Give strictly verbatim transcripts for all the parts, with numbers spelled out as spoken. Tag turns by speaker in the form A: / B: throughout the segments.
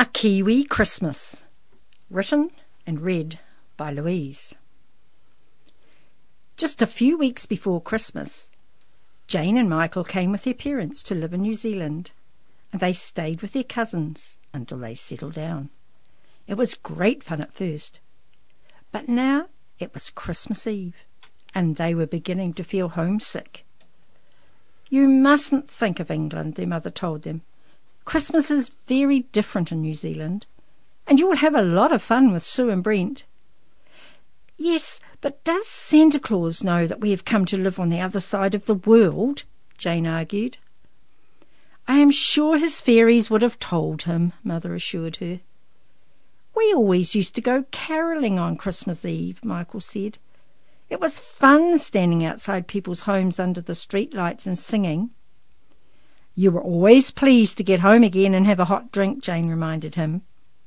A: A Kiwi Christmas, written and read by Louise. Just a few weeks before Christmas, Jane and Michael came with their parents to live in New Zealand, and they stayed with their cousins until they settled down. It was great fun at first, but now it was Christmas Eve, and they were beginning to feel homesick. "You mustn't think of England," their mother told them. "Christmas is very different in New Zealand, and you will have a lot of fun with Sue and Brent." "Yes, but does Santa Claus know that we have come to live on the other side of the world?" Jane argued. "I am sure his fairies would have told him," Mother assured her. "We always used to go carolling on Christmas Eve," Michael said. "It was fun standing outside people's homes under the street lights and singing." "You were always pleased to get home again and have a hot drink," Jane reminded him.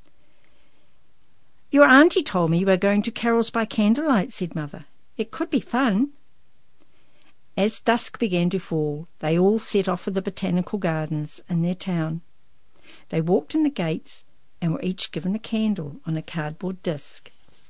A: "Your auntie told me you were going to carols by candlelight," said Mother. "It could be fun." As dusk began to fall, they all set off for the botanical gardens in their town. They walked in the gates and were each given a candle on a cardboard disc.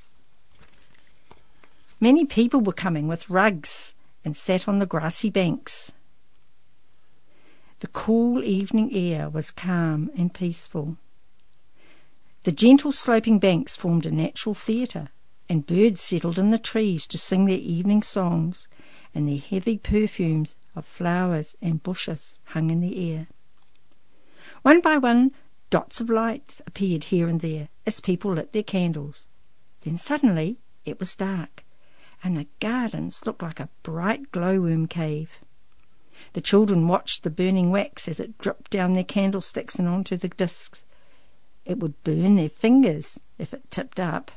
A: Many people were coming with rugs and sat on the grassy banks. The cool evening air was calm and peaceful. The gentle sloping banks formed a natural theatre, and birds settled in the trees to sing their evening songs, and their heavy perfumes of flowers and bushes hung in the air. One by one, dots of light appeared here and there as people lit their candles. Then suddenly it was dark, and the gardens looked like a bright glowworm cave. The children watched the burning wax as it dripped down their candlesticks and onto the discs. It would burn their fingers if it tipped up.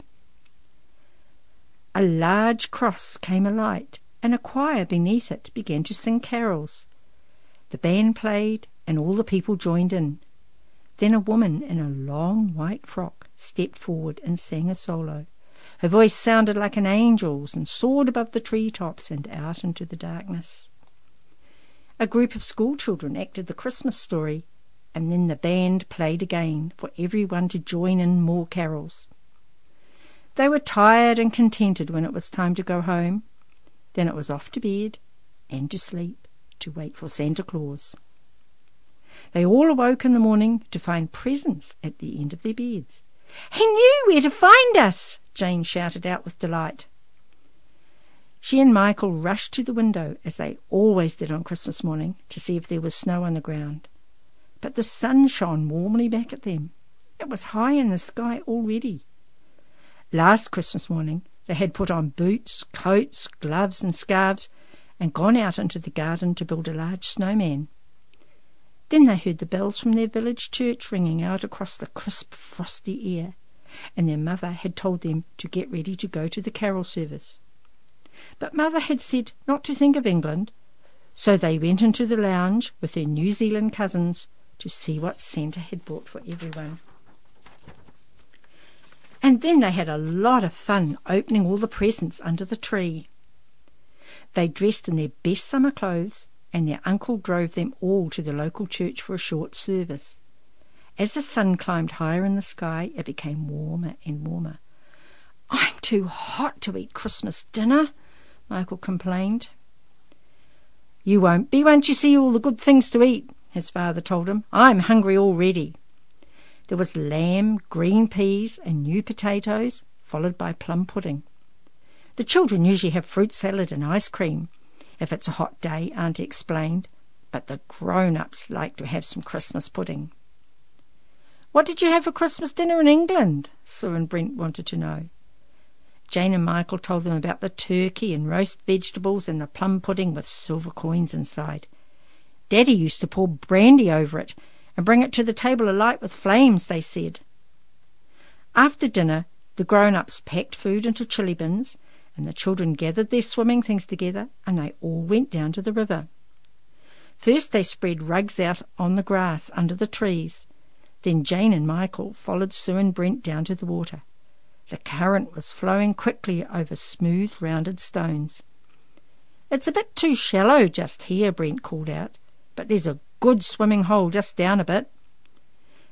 A: A large cross came alight, and a choir beneath it began to sing carols. The band played, and all the people joined in. Then a woman in a long white frock stepped forward and sang a solo. Her voice sounded like an angel's and soared above the treetops and out into the darkness. A group of schoolchildren acted the Christmas story, and then the band played again for everyone to join in more carols. They were tired and contented when it was time to go home. Then it was off to bed and to sleep to wait for Santa Claus. They all awoke in the morning to find presents at the end of their beds. "He knew where to find us!" Jane shouted out with delight. She and Michael rushed to the window, as they always did on Christmas morning, to see if there was snow on the ground. But the sun shone warmly back at them. It was high in the sky already. Last Christmas morning they had put on boots, coats, gloves and scarves, and gone out into the garden to build a large snowman. Then they heard the bells from their village church ringing out across the crisp, frosty air, and their mother had told them to get ready to go to the carol service. But Mother had said not to think of England, so they went into the lounge with their New Zealand cousins to see what Santa had brought for everyone. And then they had a lot of fun opening all the presents under the tree. They dressed in their best summer clothes, and their uncle drove them all to the local church for a short service. As the sun climbed higher in the sky, it became warmer and warmer. "I'm too hot to eat Christmas dinner," Michael complained. "You won't be once you see all the good things to eat," his father told him. "I'm hungry already." There was lamb, green peas, and new potatoes, followed by plum pudding. "The children usually have fruit salad and ice cream if it's a hot day," Auntie explained, "but the grown-ups like to have some Christmas pudding." "What did you have for Christmas dinner in England?" Sue and Brent wanted to know. Jane and Michael told them about the turkey and roast vegetables and the plum pudding with silver coins inside. Daddy used to pour brandy over it and bring it to the table alight with flames, they said. After dinner, the grown-ups packed food into chili bins, and the children gathered their swimming things together, and they all went down to the river. First they spread rugs out on the grass under the trees. Then Jane and Michael followed Sue and Brent down to the water. The current was flowing quickly over smooth, rounded stones. "It's a bit too shallow just here," Brent called out, "but there's a good swimming hole just down a bit."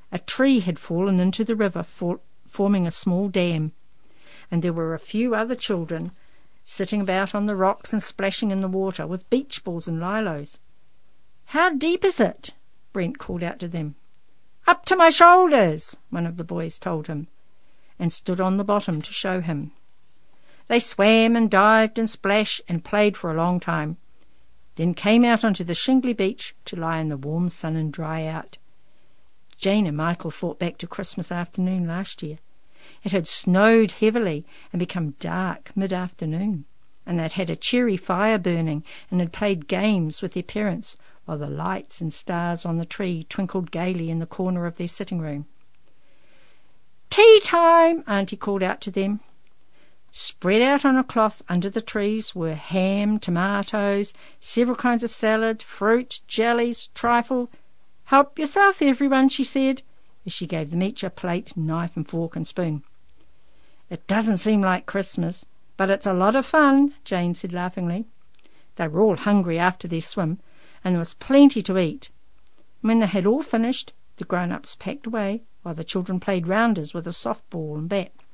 A: A tree had fallen into the river, for, forming a small dam, and there were a few other children sitting about on the rocks and splashing in the water with beach balls and lilos. "How deep is it?" Brent called out to them. "Up to my shoulders," one of the boys told him, and stood on the bottom to show him. They swam and dived and splashed and played for a long time, then came out onto the shingly beach to lie in the warm sun and dry out. Jane and Michael thought back to Christmas afternoon last year. It had snowed heavily and become dark mid-afternoon, and they'd had a cheery fire burning and had played games with their parents while the lights and stars on the tree twinkled gaily in the corner of their sitting room. "Tea time!" Auntie called out to them. Spread out on a cloth under the trees were ham, tomatoes, several kinds of salad, fruit, jellies, trifle. "Help yourself, everyone," she said, as she gave them each a plate, knife and fork and spoon. "It doesn't seem like Christmas, but it's a lot of fun," Jane said laughingly. They were all hungry after their swim, and there was plenty to eat. When they had all finished, the grown-ups packed away, while the children played rounders with a softball and bat.